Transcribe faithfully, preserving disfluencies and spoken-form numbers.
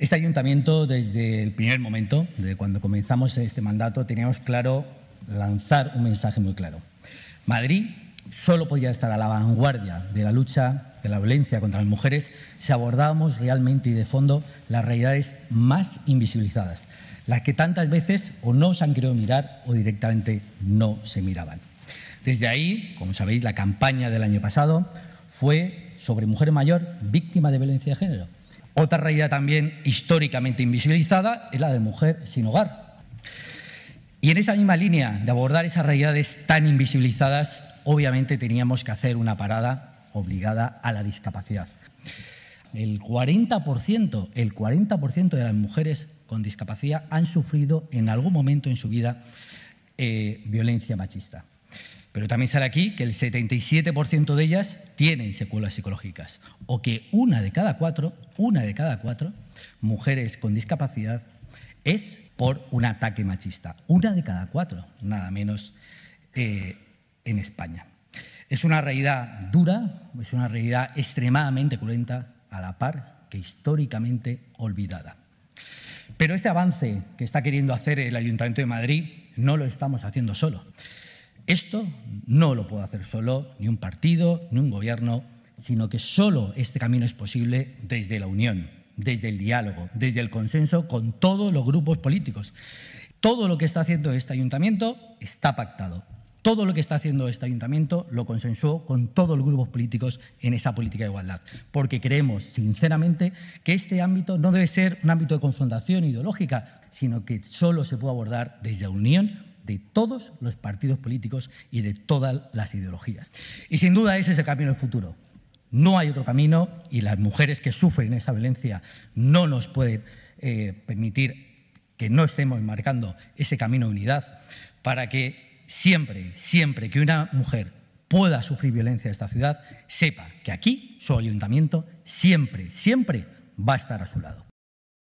Este ayuntamiento, desde el primer momento, desde cuando comenzamos este mandato, teníamos claro lanzar un mensaje muy claro. Madrid solo podía estar a la vanguardia de la lucha de la violencia contra las mujeres si abordábamos realmente y de fondo las realidades más invisibilizadas, las que tantas veces o no se han querido mirar o directamente no se miraban. Desde ahí, como sabéis, la campaña del año pasado fue sobre mujer mayor víctima de violencia de género. Otra realidad también históricamente invisibilizada es la de mujer sin hogar. Y en esa misma línea de abordar esas realidades tan invisibilizadas, obviamente teníamos que hacer una parada obligada a la discapacidad. El cuarenta por ciento, el cuarenta por ciento de las mujeres con discapacidad han sufrido en algún momento en su vida eh, violencia machista. Pero también sale aquí que el setenta y siete por ciento de ellas tienen secuelas psicológicas o que una de cada cuatro, una de cada cuatro mujeres con discapacidad es por un ataque machista. Una de cada cuatro, nada menos, eh, en España. Es una realidad dura, es una realidad extremadamente cruenta, a la par que históricamente olvidada. Pero este avance que está queriendo hacer el Ayuntamiento de Madrid no lo estamos haciendo solo. Esto no lo puede hacer solo ni un partido, ni un gobierno, sino que solo este camino es posible desde la unión, desde el diálogo, desde el consenso con todos los grupos políticos. Todo lo que está haciendo este ayuntamiento está pactado. Todo lo que está haciendo este ayuntamiento lo consensuó con todos los grupos políticos en esa política de igualdad, porque creemos sinceramente que este ámbito no debe ser un ámbito de confrontación ideológica, sino que solo se puede abordar desde la unión de todos los partidos políticos y de todas las ideologías. Y sin duda ese es el camino del futuro. No hay otro camino y las mujeres que sufren esa violencia no nos pueden eh, permitir que no estemos marcando ese camino de unidad para que siempre, siempre que una mujer pueda sufrir violencia en esta ciudad, sepa que aquí su ayuntamiento siempre, siempre va a estar a su lado.